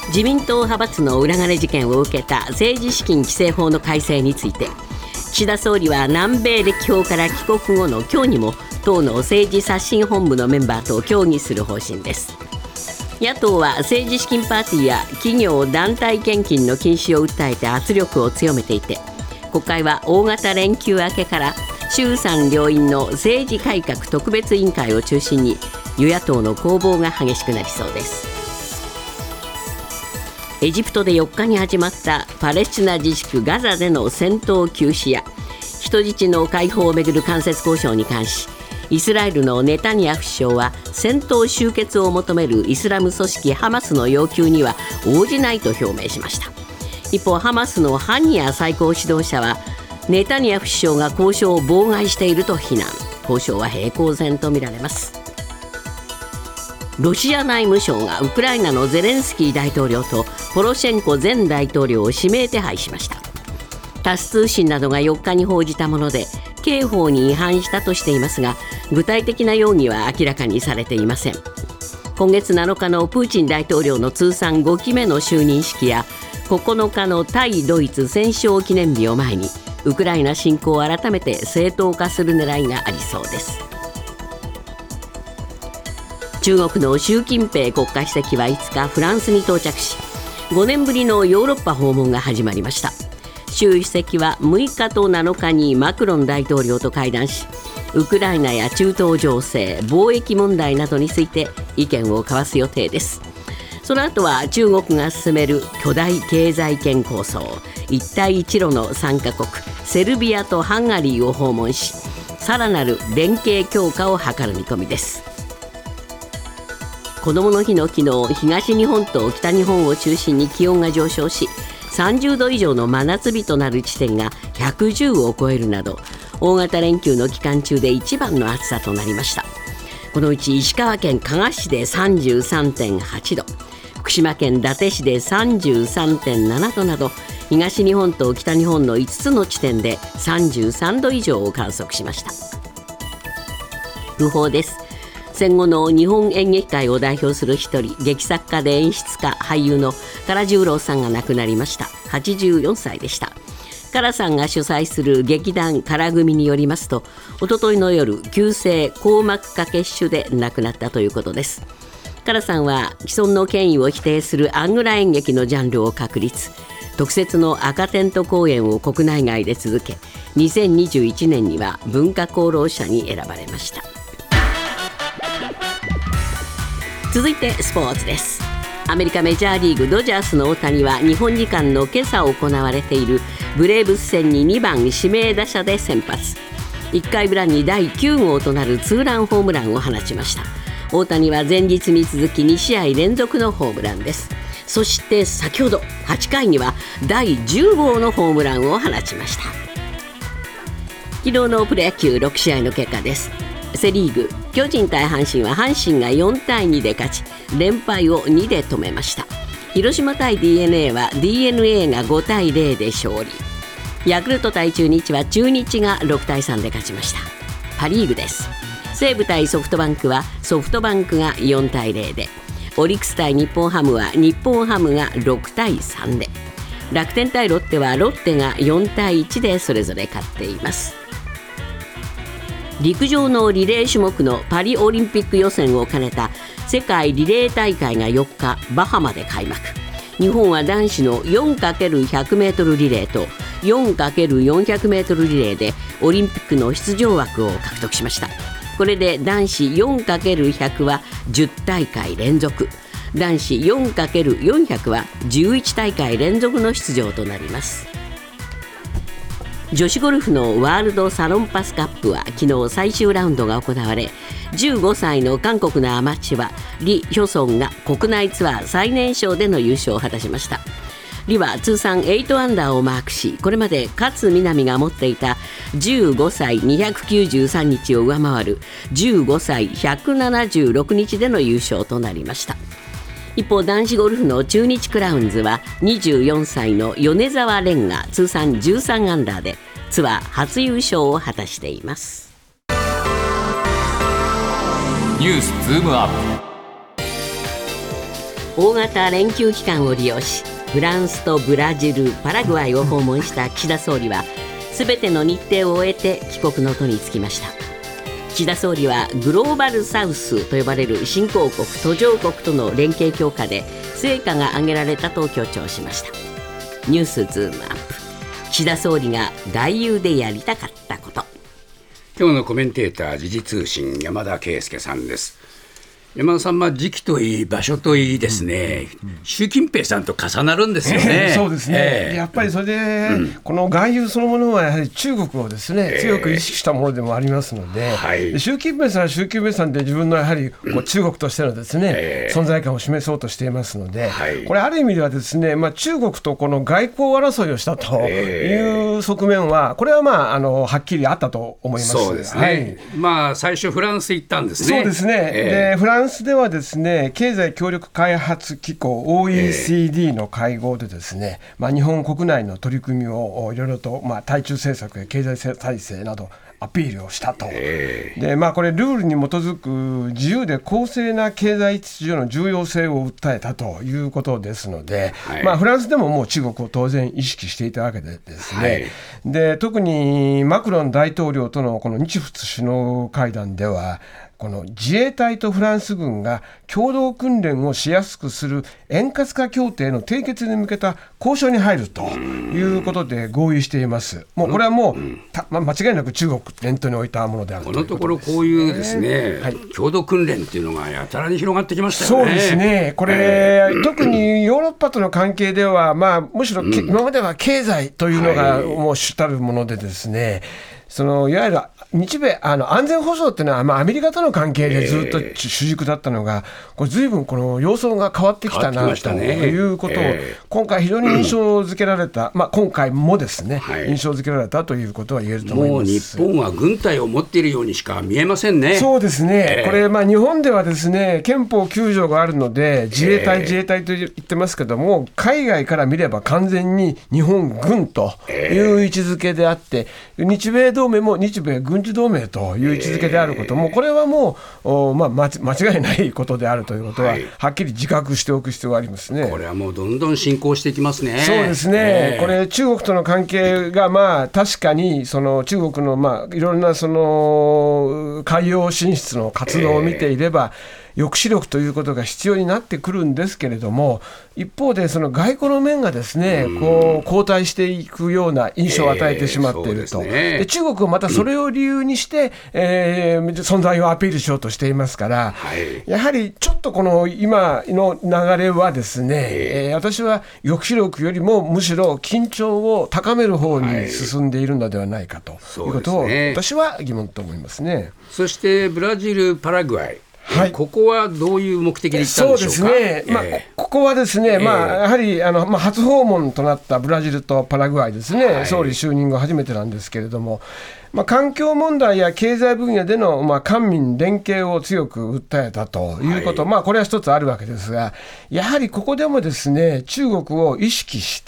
自民党派閥の裏金事件を受けた政治資金規正法の改正について、岸田総理は南米歴訪から帰国後の今日にも党の政治刷新本部のメンバーと協議する方針です。野党は政治資金パーティーや企業団体献金の禁止を訴えて圧力を強めていて、国会は大型連休明けから衆参両院の政治改革特別委員会を中心に与野党の攻防が激しくなりそうです。エジプトで4日に始まったパレスチナ自治区ガザでの戦闘休止や人質の解放をめぐる間接交渉に関し、イスラエルのネタニヤフ首相は戦闘終結を求めるイスラム組織ハマスの要求には応じないと表明しました。一方、ハマスのハニヤ最高指導者はネタニヤフ首相が交渉を妨害していると非難。交渉は平行線とみられます。ロシア内務省がウクライナのゼレンスキー大統領とポロシェンコ前大統領を指名手配しました。タス通信などが4日に報じたもので、刑法に違反したとしていますが、具体的な容疑は明らかにされていません。今月7日のプーチン大統領の通算5期目の就任式や9日の対ドイツ戦勝記念日を前に、ウクライナ侵攻を改めて正当化する狙いがありそうです。中国の習近平国家主席は5日フランスに到着し、5年ぶりのヨーロッパ訪問が始まりました。習主席は6日と7日にマクロン大統領と会談し、ウクライナや中東情勢、貿易問題などについて意見を交わす予定です。その後は中国が進める巨大経済圏構想一帯一路の参加国セルビアとハンガリーを訪問し、さらなる連携強化を図る見込みです。こどもの日の昨日、東日本と北日本を中心に気温が上昇し、30度以上の真夏日となる地点が110を超えるなど、大型連休の期間中で一番の暑さとなりました。このうち石川県加賀市で 33.8 度、福島県伊達市で 33.7 度など、東日本と北日本の5つの地点で33度以上を観測しました。訃報です。戦後の日本演劇界を代表する一人、劇作家で演出家、俳優の唐十郎さんが亡くなりました。84歳でした。唐さんが主催する劇団唐組によりますと、おとといの夜、急性硬膜下血腫で亡くなったということです。唐さんは既存の権威を否定するアングラ演劇のジャンルを確立、特設の赤テント公演を国内外で続け、2021年には文化功労者に選ばれました。続いてスポーツです。アメリカメジャーリーグドジャースの大谷は日本時間の今朝行われているブレーブス戦に2番指名打者で先発。1回裏に第9号となるツーランホームランを放ちました。大谷は前日に続き2試合連続のホームランです。そして先ほど8回には第10号のホームランを放ちました。昨日のプロ野球6試合の結果です。セリーグ、巨人対阪神は阪神が4対2で勝ち、連敗を2で止めました。広島対 DNA は DNA が5対0で勝利。ヤクルト対中日は中日が6対3で勝ちました。パリーグです。西武対ソフトバンクはソフトバンクが4対0で、オリックス対日本ハムは日本ハムが6対3で、楽天対ロッテはロッテが4対1でそれぞれ勝っています。陸上のリレー種目のパリオリンピック予選を兼ねた世界リレー大会が4日バハマで開幕。日本は男子の 4×100m リレーと 4×400m リレーでオリンピックの出場枠を獲得しました。これで男子 4×100 は10大会連続、男子 4×400 は11大会連続の出場となります。女子ゴルフのワールドサロンパスカップは昨日最終ラウンドが行われ、15歳の韓国のアマチュアリ・ヒョソンが国内ツアー最年少での優勝を果たしました。リは通算8アンダーをマークし、これまで勝みなみが持っていた15歳293日を上回る15歳176日での優勝となりました。一方、男子ゴルフの中日クラウンズは24歳の米澤蓮が通算13アンダーでツアー初優勝を果たしています。 ニュースズームアップ。 大型連休期間を利用しフランスとブラジル、パラグアイを訪問した岸田総理は全ての日程を終えて帰国の途に就きました。岸田総理はグローバルサウスと呼ばれる新興国途上国との連携強化で成果が上げられたと強調しました。ニュースズームアップ、岸田総理が外遊でやりたかったこと。 今日のコメンテーター、時事通信山田圭介さんです。山田さん、時期といい場所といいですね、習近平さんと重なるんですよね。 そうですね、やっぱりそれで、この外遊そのものはやはり中国をですね、強く意識したものでもありますので、習近平さんは習近平さんで自分のやはりこう中国としてのですね、存在感を示そうとしていますので、これある意味ではですね、中国とこの外交争いをしたという側面はこれははっきりあったと思います。 そうですね、最初フランス行ったんですね。 そうですね、でフランスではですね、経済協力開発機構 OECD の会合でですね、日本国内の取り組みをいろいろと対中政策や経済体制などアピールをしたと。で、これルールに基づく自由で公正な経済秩序の重要性を訴えたということですので、フランスでももう中国を当然意識していたわけでですね、で特にマクロン大統領とのこの日仏首脳会談では、この自衛隊とフランス軍が共同訓練をしやすくする円滑化協定の締結に向けた交渉に入るということで合意しています。もうこれはもう、間違いなく中国念頭に置いたものであるということです。 このところこういうですね、共同訓練っていうのがやたらに広がってきましたよね。 そうですね、これ、特にヨーロッパとの関係では、むしろ、今までは経済というのがもう主たるものでですね、いわゆる日米安全保障っていうのは、アメリカとの関係でずっと主軸だったのが、これ随分この様相が変わってきたなということを、今回非常に印象付けられた、今回もですね、印象付けられたということは言えると思います。 もう日本は軍隊を持っているようにしか見えませんね。 そうですね、これ、日本ではですね、憲法9条があるので自衛隊と言ってますけども、海外から見れば完全に日本軍という位置づけであって、日米同盟も日米軍事同盟という位置づけであることも、これはもう、間違いないことであるということは、はっきり自覚しておく必要がありますね。 これはもうどんどん進行していきますね。 そうですね、これ中国との関係が、確かにその中国のいろんなその海洋進出の活動を見ていれば、抑止力ということが必要になってくるんですけれども、一方でその外交の面がですね、後退していくような印象を与えてしまっていると。で中国はまたそれを理由にして、存在をアピールしようとしていますから、やはりちょっとこの今の流れはですね、私は抑止力よりもむしろ緊張を高める方に進んでいるのではないかということを、私は疑問と思いますね。 そしてブラジル、パラグアイ、ここはどういう目的で行ったんでしょうか。 そうですね、ここはですね、やはり初訪問となったブラジルとパラグアイですね、総理就任後初めてなんですけれども、環境問題や経済分野での官民連携を強く訴えたということ、これは一つあるわけですが、やはりここでもですね、中国を意識して、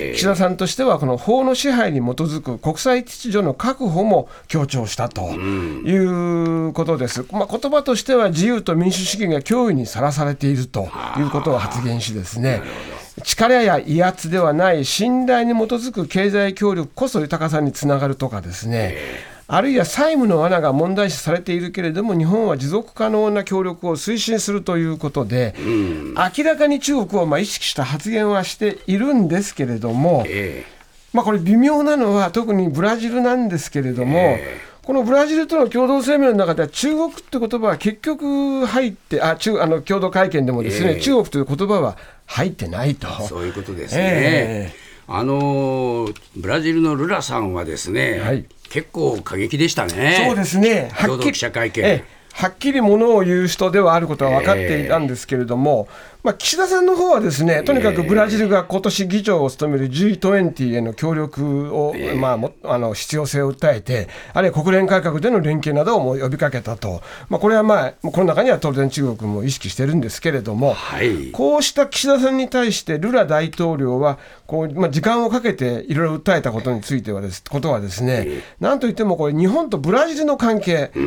岸田さんとしてはこの法の支配に基づく国際秩序の確保も強調したということです。言葉としては自由と民主主義が脅威にさらされているということを発言しですね、力や威圧ではない信頼に基づく経済協力こそ豊かさにつながるとかですね、あるいは債務の罠が問題視されているけれども、日本は持続可能な協力を推進するということで、明らかに中国を意識した発言はしているんですけれども、これ微妙なのは特にブラジルなんですけれども、このブラジルとの共同声明の中では中国という言葉は結局入って共同会見でもですね、中国という言葉は入ってないと。 そういうことですね。ブラジルのルラさんはですね、結構過激でしたね。 そうですね、 共同記者会見、 はっきりものを言う人ではあることは分かっていたんですけれども、岸田さんの方はですね、とにかくブラジルが今年議長を務める G20 への協力を、必要性を訴えて、あるいは国連改革での連携などを呼びかけたと、これはこの中には当然中国も意識してるんですけれども、こうした岸田さんに対してルラ大統領は時間をかけていろいろ訴えたことについてはですね、なんといってもこれ日本とブラジルの関係、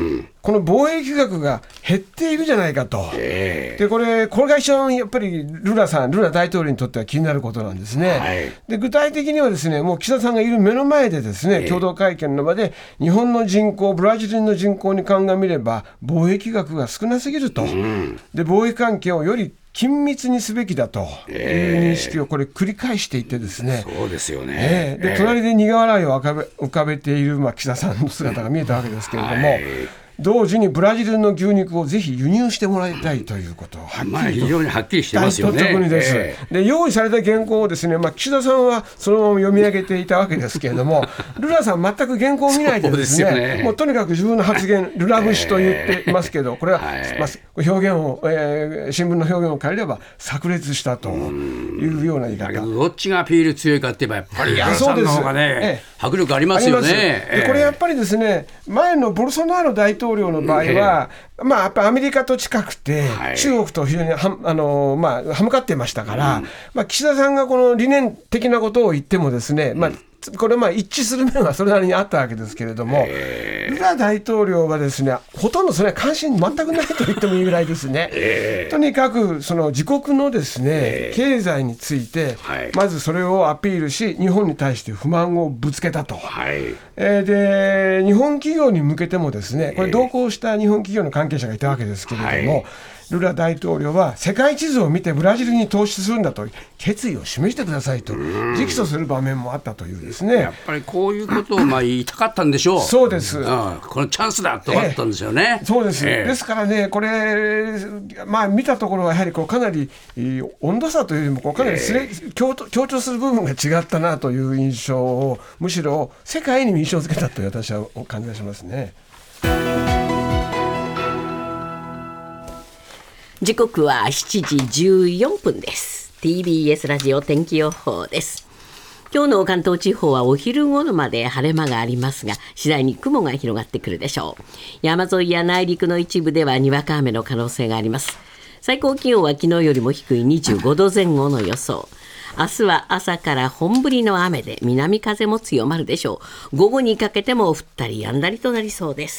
この貿易額が減っているじゃないかと、でこれが一番やっぱりルラ大統領にとっては気になることなんですね、で具体的にはですね、もう岸田さんがいる目の前でですね、共同会見の場で日本の人口、ブラジルの人口に鑑みれば貿易額が少なすぎると、で貿易関係をより緊密にすべきだという認識をこれ繰り返していてですね、 そうですよね、 で隣で苦笑いを浮かべている岸田さんの姿が見えたわけですけれども、同時にブラジルの牛肉をぜひ輸入してもらいたいということを非常にはっきりしてますよね。 で用意された原稿をですね、岸田さんはそのまま読み上げていたわけですけれどもルラさん全く原稿を見ないでですね、もうとにかく自分の発言ルラ節と言っていますけど、これは、表現を、新聞の表現を借りれば炸裂したというような言い方。 どっちがアピール強いかって言えばやっぱりルラさんの方がね、迫力ありますよね。 でこれやっぱりですね、前のボルソナロ大統領の場合は、やっぱアメリカと近くて、中国と非常に歯向かってましたから、岸田さんがこの理念的なことを言ってもですね、これ一致する面はそれなりにあったわけですけれども、ルラ大統領はですね、ほとんどそれは関心全くないと言ってもいいぐらいですね、とにかくその自国のですね、経済について、まずそれをアピールし、日本に対して不満をぶつけたと、で日本企業に向けてもですね、これ同行した日本企業の関係者がいたわけですけれども、ルラ大統領は世界地図を見てブラジルに投資するんだと決意を示してくださいと直訴する場面もあったというですね、 やっぱりこういうことを言いたかったんでしょう。 そうです、 このチャンスだと思ったんですよね。 そうです、ですからね、これ見たところはやはりかなり温度差というよりもかなり強調する部分が違ったなという印象を、むしろ世界に印象づけたと私は感じがしますね。 時刻は7時14分です。 TBS ラジオ天気予報です。今日の関東地方はお昼頃まで晴れ間がありますが、次第に雲が広がってくるでしょう。山沿いや内陸の一部ではにわか雨の可能性があります。最高気温は昨日よりも低い25度前後の予想。明日は朝から本降りの雨で南風も強まるでしょう。午後にかけても降ったり止んだりとなりそうです。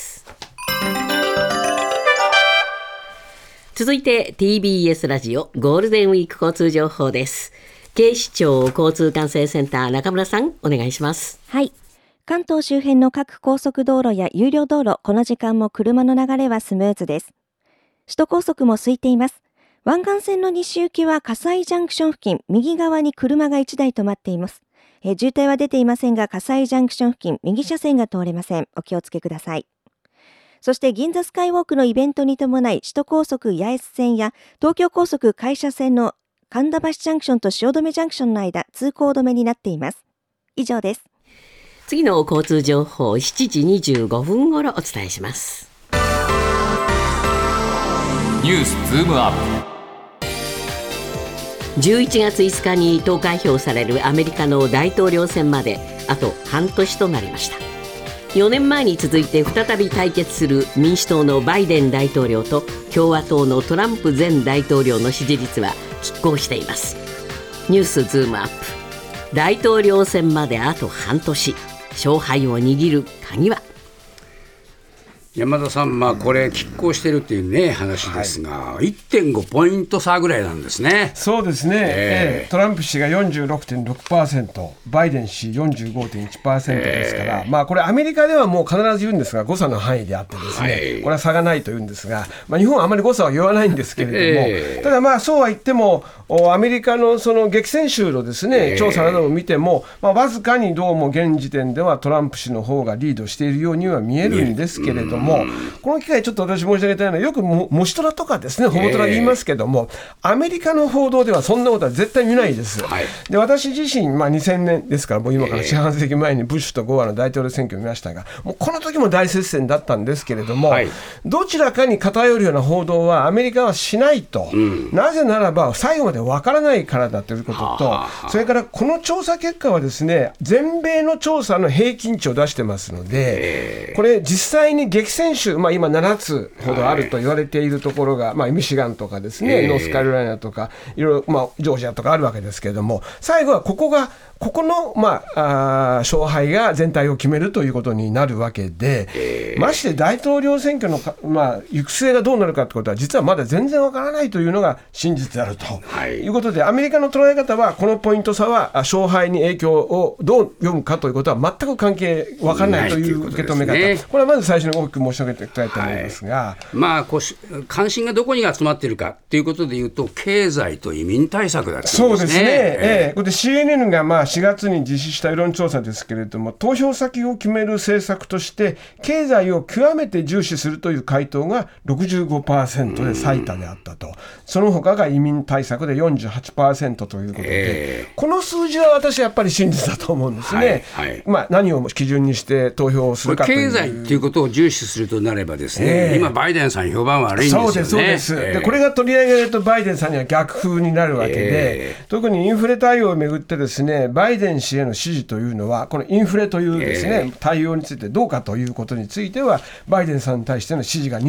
続いて TBS ラジオゴールデンウィーク交通情報です。警視庁交通管制センター中村さん、お願いします。 はい、関東周辺の各高速道路や有料道路、この時間も車の流れはスムーズです。首都高速も空いています。湾岸線の西行きは葛西ジャンクション付近、右側に車が1台止まっています。渋滞は出ていませんが、葛西ジャンクション付近、右車線が通れません。お気をつけください。そして銀座スカイウォークのイベントに伴い、首都高速八重洲線や東京高速会社線の神田橋ジャンクションと汐留ジャンクションの間、通行止めになっています。以上です。 次の交通情報、7時25分頃お伝えします。 ニュースズームアップ。11月5日に投開票されるアメリカの大統領選まであと半年となりました。4年前に続いて再び対決する民主党のバイデン大統領と共和党のトランプ前大統領の支持率は拮抗しています。ニュースズームアップ。大統領選まであと半年、勝敗を握る鍵は。 山田さん、これ拮抗してるっていうね話ですが、1.5 ポイント差ぐらいなんですね。 そうですね、トランプ氏が 46.6%、 バイデン氏 45.1% ですから、これアメリカではもう必ず言うんですが誤差の範囲であってですね、これは差がないというんですが、日本はあまり誤差は言わないんですけれども、ただそうは言ってもアメリカのその激戦州のですね、調査などを見ても、わずかにどうも現時点ではトランプ氏の方がリードしているようには見えるんですけれども、この機会ちょっと私申し上げたいのは、よくモシトラとかですね、ホモトラ言いますけども、アメリカの報道ではそんなことは絶対見ないです、で私自身、2000年ですから、もう今から四半世紀前にブッシュとゴアの大統領選挙を見ましたが、もうこの時も大接戦だったんですけれども、どちらかに偏るような報道はアメリカはしないと、なぜならば最後までわからないからだということと、それからこの調査結果はですね、全米の調査の平均値を出してますので、これ実際に激戦州、今7つほどあると言われているところが、ミシガンとかですね、ノースカロライナとかいろいろ、ジョージアとかあるわけですけれども、最後はここがここの、勝敗が全体を決めるということになるわけで、まして大統領選挙の行く末がどうなるかということは実はまだ全然わからないというのが真実であると、いうことで、アメリカの捉え方はこのポイント差は勝敗に影響をどう読むかということは全く関係わからないという受け止め方、これはまず最初に大きく申し上げていきたいと思いますが、 関心がどこに集まっているかということでいうと、経済と移民対策だったんですね。 そうですね、これで CNN が4月に実施した世論調査ですけれども、投票先を決める政策として経済を極めて重視するという回答が 65% で最多であったと、その他が移民対策で 48% ということで、この数字は私やっぱり真実だと思うんですね。何を基準にして投票をするかという、 経済ということを重視するとなればですね、今バイデンさん評判悪いんですよね。 そうです。でこれが取り上げるとバイデンさんには逆風になるわけで、特にインフレ対応をめぐってですね、バイデン氏への支持というのはこのインフレというですね、対応についてどうかということについてはバイデンさんに対しての支持が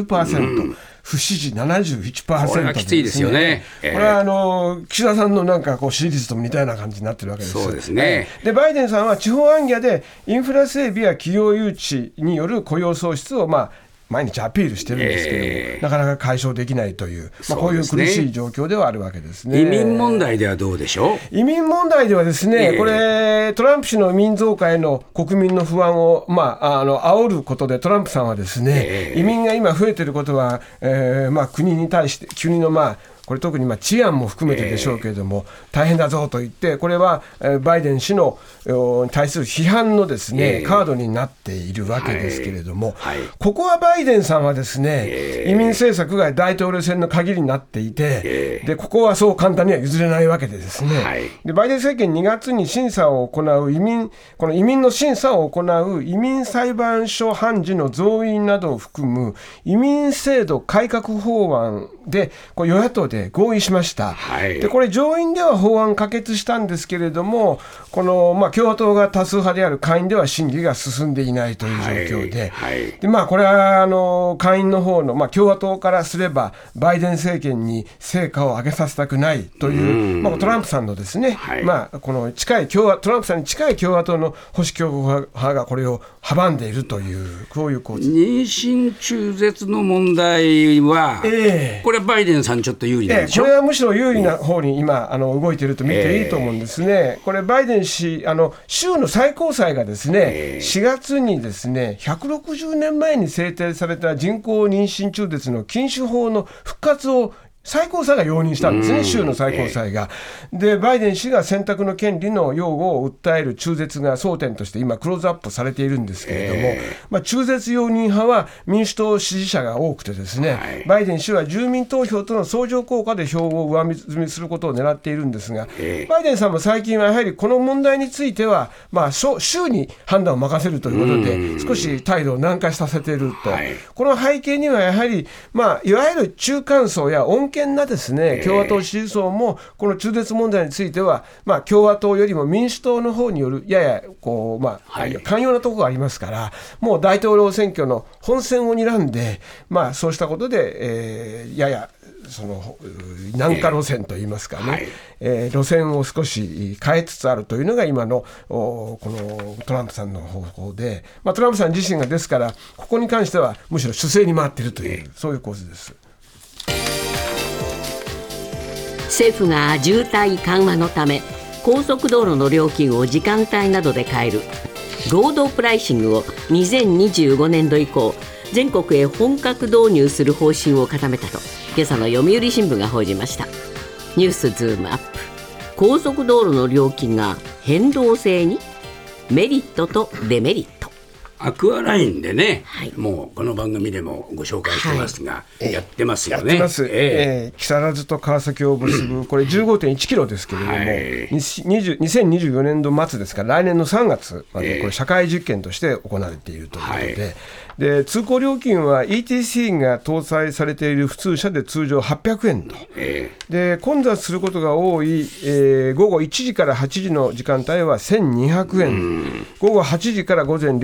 29%、不支持 71%、 これはきついですよね。 これは岸田さんの支持率とも似たような感じになってるわけです。 そうですね。 でバイデンさんは地方行脚でインフラ整備や企業誘致による雇用創出を毎日アピールしてるんですけども、なかなか解消できないという、こういう苦しい状況ではあるわけですね。 移民問題ではどうでしょう。 移民問題ではですね、これトランプ氏の移民増加への国民の不安を煽ることで、トランプさんはですね、移民が今増えていることは、国に対して国のこれ特に治安も含めてでしょうけれども、大変だぞと言って、これはバイデン氏の対する批判のですね、カードになっているわけですけれども、ここはバイデンさんはですね、移民政策が大統領選の鍵になっていて、でここはそう簡単には譲れないわけでですね、でバイデン政権2月に審査を行うこの移民の審査を行う移民裁判所判事の増員などを含む移民制度改革法案で与野党で合意しました。でこれ上院では法案可決したんですけれども、この共和党が多数派である下院では審議が進んでいないという状況で、でこれは下院の方の共和党からすればバイデン政権に成果を上げさせたくないという、トランプさんのですね、このトランプさんに近い共和党の保守強硬派がこれを阻んでいるという、こういう構図。 妊娠中絶の問題は、これはバイデンさんちょっと有利なんでしょ。 これはむしろ有利な方に今動いていると見ていいと思うんですね。これバイデン氏州の最高裁がですね、4月にですね、160年前に制定された人工妊娠中絶の禁止法の復活を最高裁が容認したんですね、州の最高裁が。でバイデン氏が選択の権利の擁護を訴える中絶が争点として今クローズアップされているんですけれども、中絶容認派は民主党支持者が多くてですね、バイデン氏は住民投票との相乗効果で票を上積みすることを狙っているんですが、バイデンさんも最近はやはりこの問題については、州に判断を任せるということで少し態度を軟化させていると、この背景にはやはり、いわゆる中間層や穏健なですね、共和党支持層もこの中絶問題については、共和党よりも民主党の方によるやや寛容なところがありますから、もう大統領選挙の本選を睨んで、そうしたことで、ややその軟化路線といいますかね、路線を少し変えつつあるというのが今のこのトランプさんの方法で、トランプさん自身がですからここに関してはむしろ主勢に回っているという、そういう構図です。 政府が渋滞緩和のため高速道路の料金を時間帯などで変えるロードプライシングを2025年度以降全国へ本格導入する方針を固めたと今朝の読売新聞が報じました。ニュースズームアップ。高速道路の料金が変動制に、メリットとデメリット。 アクアラインでね、もうこの番組でもご紹介してますが、やってますよね。 やってます。木更津と川崎を結ぶこれ 15.1 キロですけれども、2024年度末ですから来年の3月までこれ社会実験として行われているということで、で通行料金は ETC が搭載されている普通車で通常800円と、で混雑することが多い、午後1時から8時の時間帯は1200円、午後8時から午前0時は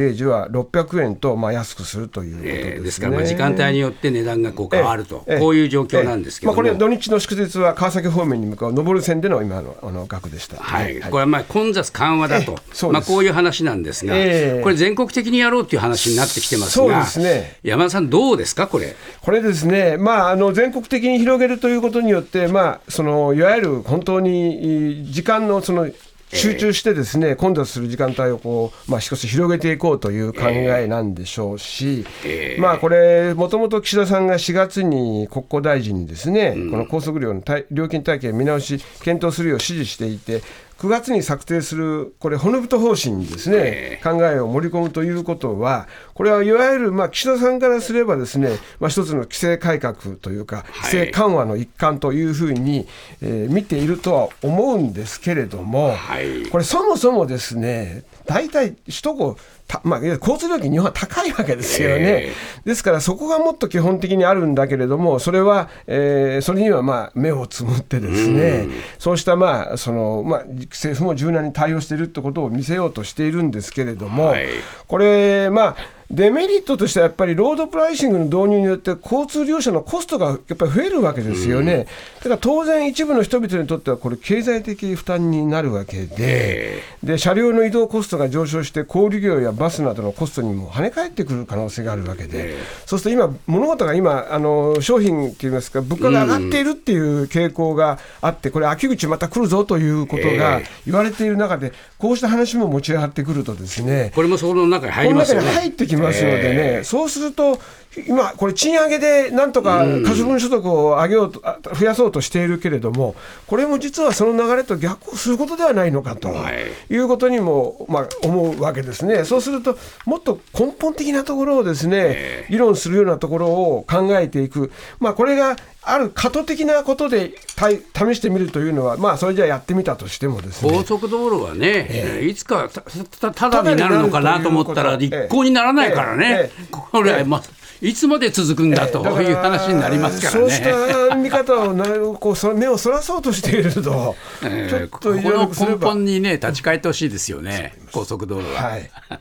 は600円と安くするということですね。 ですから時間帯によって値段がこう変わると、こういう状況なんですけども、 これ土日の祝日は川崎方面に向かう上り線での今の額でした、 これは混雑緩和だと、こういう話なんですが、これ全国的にやろうという話になってきてますが、 そうですね、 山田さんどうですかこれですね、全国的に広げるということによって、いわゆる本当に時間の集中してですね、混雑する時間帯を少し広げていこうという考えなんでしょうし、これもともと岸田さんが4月に国交大臣にですね、この高速料の料金体系見直し検討するよう指示していて、9月に策定するこれ骨太方針にですね、考えを盛り込むということは、これはいわゆる岸田さんからすればですね、一つの規制改革というか規制緩和の一環というふうに、見ているとは思うんですけれども、これそもそもですね、大体首都高交通料金日本は高いわけですよね、ですからそこがもっと基本的にあるんだけれども、それは、それには目をつむってですね、そうした政府も柔軟に対応しているということを見せようとしているんですけれども、これデメリットとしてはやっぱりロードプライシングの導入によって交通利用者のコストがやっぱり増えるわけですよね。だから当然一部の人々にとってはこれ経済的負担になるわけで、車両の移動コストが上昇して小売業やバスなどのコストにも跳ね返ってくる可能性があるわけで、そうすると物事が商品といいますか物価が上がっているっていう傾向があって、これ秋口また来るぞということが言われている中で、こうした話も持ち上がってくるとですね、 これもその中に入りますよね。 この中に入ってきますのでね、そうすると今これ賃上げでなんとか可処分所得を増やそうとしているけれども、これも実はその流れと逆行することではないのかということにも思うわけですね。そうするともっと根本的なところをですね、議論するようなところを考えていく、これがある過渡的なことで試してみるというのは、それじゃやってみたとしてもですね、 高速道路はね、いつかただになるのかなと思ったら一向にならないからね、これはいつまで続くんだという話になりますからね。 そうした見方を目をそらそうとしていると、ちょっとこの根本にね立ち返ってほしいですよね、高速道路は。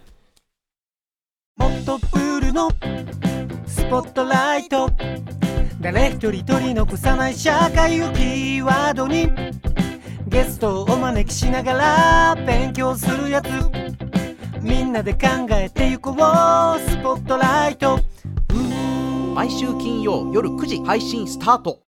もっとプールのスポットライト、誰一人取り残さない社会をキーワードに、ゲストをお招きしながら勉強するやつ、みんなで考えてゆこうスポットライト。 毎週金曜夜9時配信スタート。